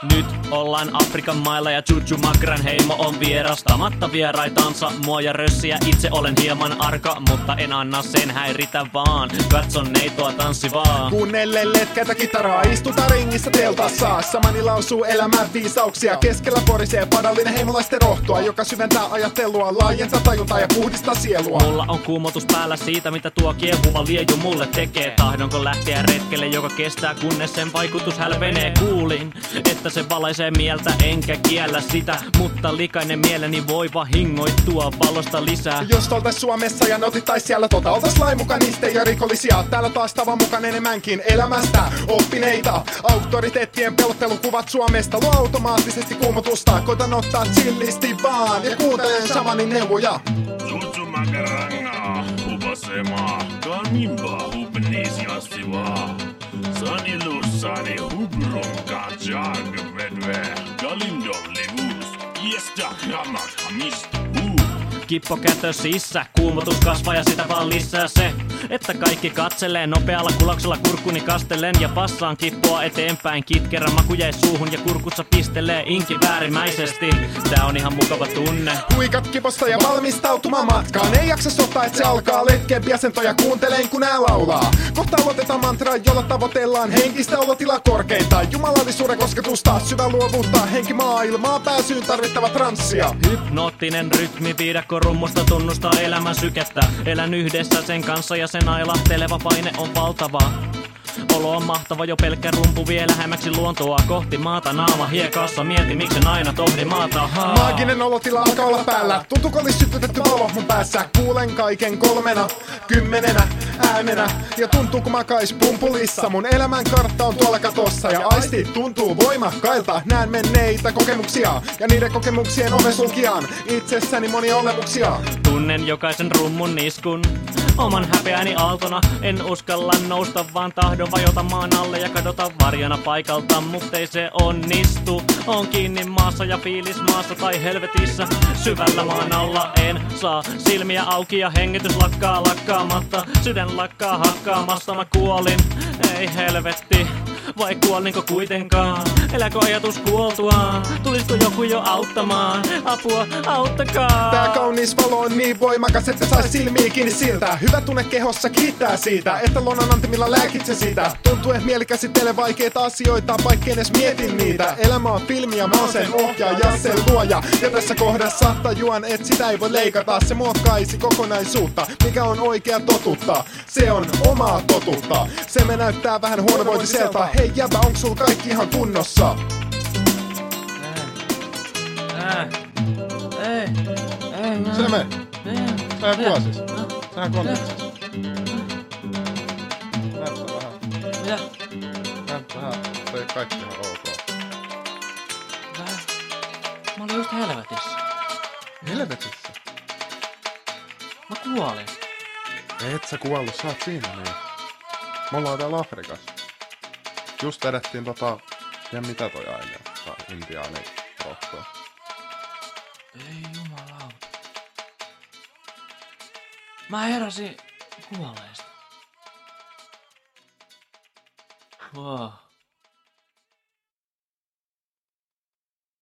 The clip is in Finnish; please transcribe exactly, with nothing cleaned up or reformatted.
Nyt ollaan Afrikan mailla ja Juju Magran heimo on vierastamatta vieraitansa mua ja rössiä. Itse olen hieman arka, mutta en anna sen häiritä vaan. Katson neitoa tanssi vaan. Kuunnelle letkätä kitaraa, istutaan ringissä teltassa. Samani lausuu elämän viisauksia. Keskellä porisee padallinen heimolaisten rohtoa, joka syventää ajattelua, laajentaa tajuntaa ja puhdistaa sielua. Mulla on kuumotus päällä siitä, mitä tuo kiehuva lieju mulle tekee. Tahdonko lähteä retkelle, joka kestää, kunnes sen vaikutus hälvenee. Kuulin, että se valaisee mieltä, enkä kiellä sitä, mutta likainen mieleni voi vahingoittua valosta lisää. Jos oltais Suomessa ja nautittais siellä tota, oltais lainmukanisteja ja rikollisia. Täällä taas tavan mukaan enemmänkin elämästä oppineita. Auktoriteettien pelottelukuvat Suomesta luo automaattisesti kuumotusta. Koitan ottaa chillisti vaan ja kuuntelen shamanin neuvoja. Juju Magaranga, hupasema, kanimba hupnisiassivaa. Sani lussani hubronka jag vedve, galindom livus, iesta hamak hamista huu. Kippo kätösissä, kuumotus kasvaa ja sitä vaan lisää se, että kaikki katselee nopealla kulauksella kurkkuni kastelen ja passaan kippoa eteenpäin. Kitkerä maku jäi suuhun ja kurkussa pistelee inki väärimäisesti. Tää on ihan mukava tunne. Huikat kiposta ja valmistautumaan matkaan. Ei jaksa sota, et se alkaa. Letkeempiä sentoja kuuntelen kun nää laulaa. Kohta aloitetaan mantra, jolla tavoitellaan henkistä olotilaa korkeinta. Jumalallisuuden kosketusta, syvä luovuutta, henkimaailmaa pääsyyn tarvittava transsia. Hypnoottinen rytmi viidakko rummusta tunnustaa elämän sykettä. Elän yhdessä sen kanssa ja sen ailahteleva paine on valtava. Olo on mahtava, jo pelkkä rumpu vie lähemmäksi luontoa kohti maata. Naama hiekassa, mieti miksen aina tohdi maata. Haa. Maaginen olotila alkaa olla päällä. Tuntuuko olis sytytetty valo mun päässä. Kuulen kaiken kolmena, kymmenenä äänenä. Ja tuntuu kun makais pumpulissa. Mun elämän kartta on tuolla katossa. Ja aistit tuntuu voimakkailta. Näen menneitä kokemuksia ja niiden kokemuksien oven sulkijaan itsessäni monia olemuksia. Tunnen jokaisen rummun niskun oman häpeäni aaltona. En uskalla nousta, vaan tahdon vajota maan alle ja kadota varjona paikalta, mut ei se onnistu. On kiinni maassa ja fiilis maassa tai helvetissä. Syvällä maan alla en saa silmiä auki ja hengitys lakkaa lakkaamatta. Sydän lakkaa hakkaamasta, mä kuolin, ei helvetti. Vai kuolinko kuitenkaan? Eläkö ajatus kuoltuaan? Tulisiko joku jo auttamaan? Apua, auttakaa! Tää kaunis valo on niin voimakas, että sais silmiä kiinni siltä. Hyvä tunne kehossa kiittää siitä, että luonnon antamilla lääkitse sitä. Tuntuu, että mieli käsittelee vaikeita asioita, vaikkei edes mietin niitä. Elämä on filmi ja mä oon sen ohjaaja, sen luoja. Ja tässä kohdassa tajuan, että sitä ei voi leikata. Se muokkaisi kokonaisuutta, mikä on oikea totuutta. Se on omaa totuutta. Se me näyttää vähän huonovointiselta. Hei jäbä, onks sul kaikki ihan kunnossa? Ää, ei, ei, mä... Se me. Ei, Sä kuosis. Sä kuolis. Näyttää vähän. Mitä? Näyttää vähän. Toi kaikki ihan ok. Vähän. Mä olin just helvetissä. Helvetissä. Mä kuolin. Et sä kuollut, sä oot siinä niin. Me ollaan täällä Afrikassa. Just edettiin tota... Ja mitä toi aine? Tää intiaani rohtoa. Ei jumalauta. Mä heräsin kuolleesta. Wow.